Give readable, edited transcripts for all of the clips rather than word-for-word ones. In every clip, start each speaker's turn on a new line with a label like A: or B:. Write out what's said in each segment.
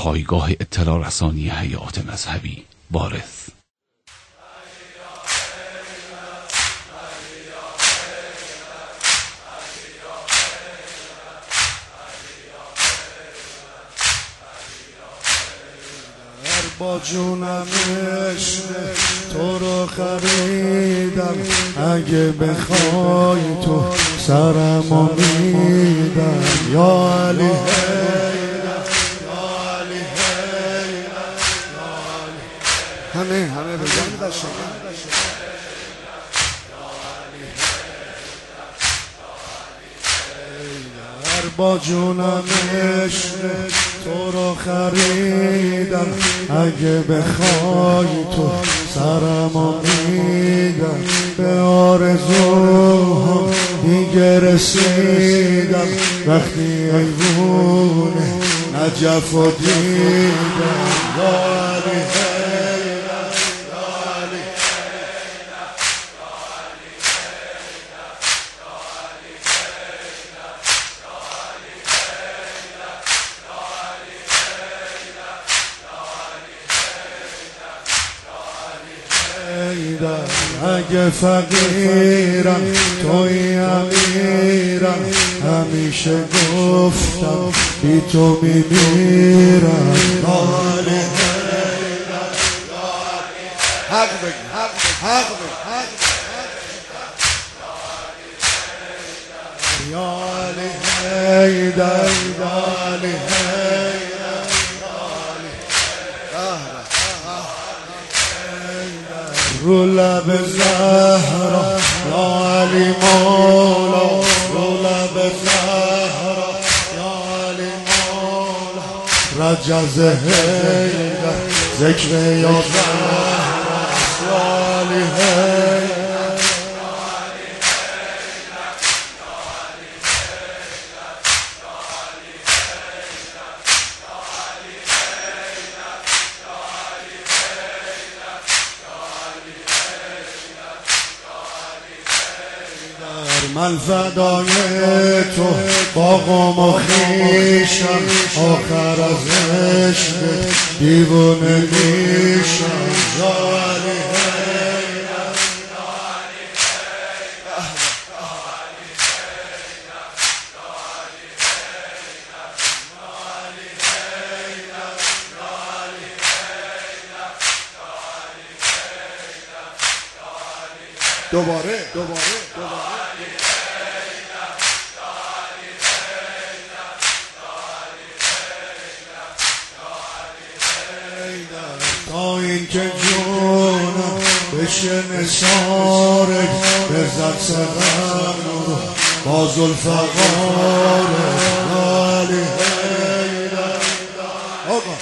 A: پایگاه اطلاع رسانی حیات مذهبی وارث.
B: با جونم عشق تو رو خریدم، اگه بخوای تو سرمو میدم. یا علی حیدر، یا علی حیدر، یا علی. همه بگم داشتم با جونم عشق تو رو خریدم، اگه بخوای تو سرمو میدم. به آرزوهم دیگه رسیدم، وقتی ایوون نجفو دیدم. یا علی حیدر، یا علی اگه فقیرم توی امیرم، همیشه گفتم بی تو میمیرم. حق بگی، حق بگی. یا علی حیدر، یا علی حیدر، رو لب زهرا یا علی مولا، رو لب زهرا یا علی مولا. رجز حیدر ذکر یا زهرا یا علی حیدر. من فدای تو باغم و خویشم، آخر از عشق دیوونه میشم. یا علی حیدر، دوباره تا این که جونم بشه نثارت، بزد سرم رو با ذوالفقارت. یا علی حیدر، آقا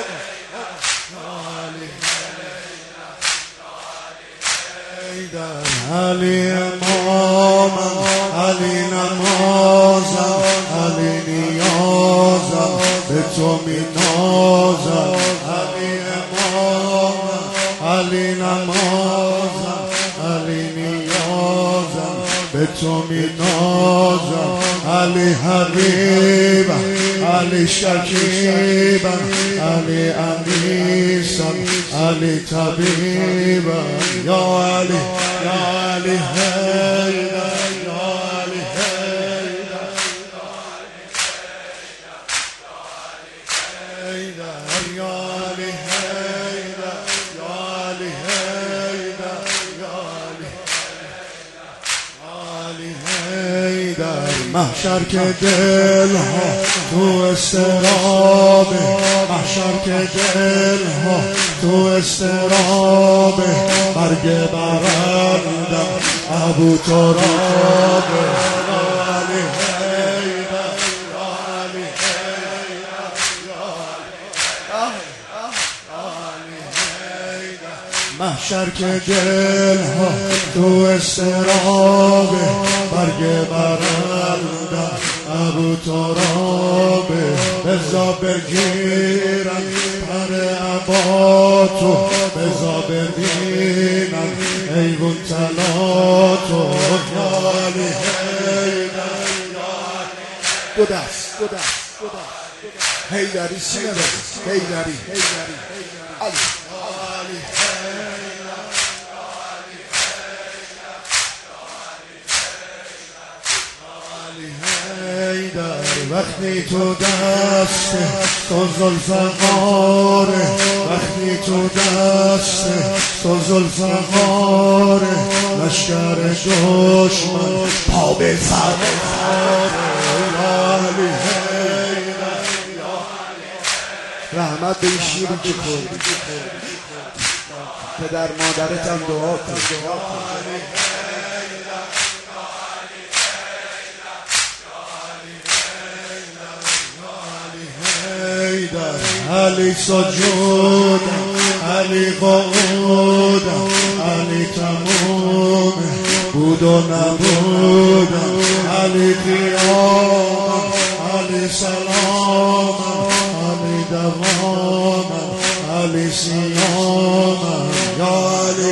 B: علی امامم، علی نمازم، علی نیازم، به تو می نازم. علی امامم، علی نمازم، علی نیازم، به تو می نازم. علی حبیبم، علی شکیبم، علی انیسم، علی طبیبم. یا علی، یا علی حیدر، یا علی حیدر، یا علی حیدر، یا علی حیدر، یا علی حیدر. محشر که دل ها تو استرابه، محشر که دل ها تو استرابه، برگ برندم ابو ترابه. یا علی حیدر، یا علی حیدر، یا علی حیدر. محشر که دل ها تو استرابه، برگ برندم ابو ترابه. بزا بگیرم پر عباتو، بزا ببینم ایوون تلاتو. یا علی حیدر، یا علی. دو دست حیدری سینه حیدری علی وقتی تو دست تو ذوالفقاره وقتی تو دست تو ذوالفقاره لشکر دشمن پا به فرماره رحمت به این شیری که خوردی پدر مادرت هم دعا کن علی سجود علی قعود علی تموم بود و نبود علی قیام علی سلام علی دوام علی سیام یا علی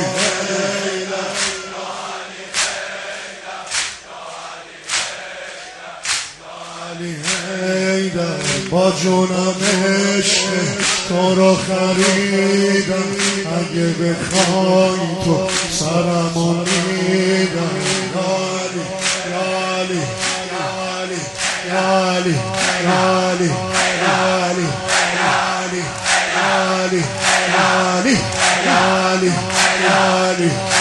B: با جونم عشق تو رو خریدم اگه بخوای تو سرمو میدم یالی یالی یالی یالی یالی یالی یالی یالی یالی یالی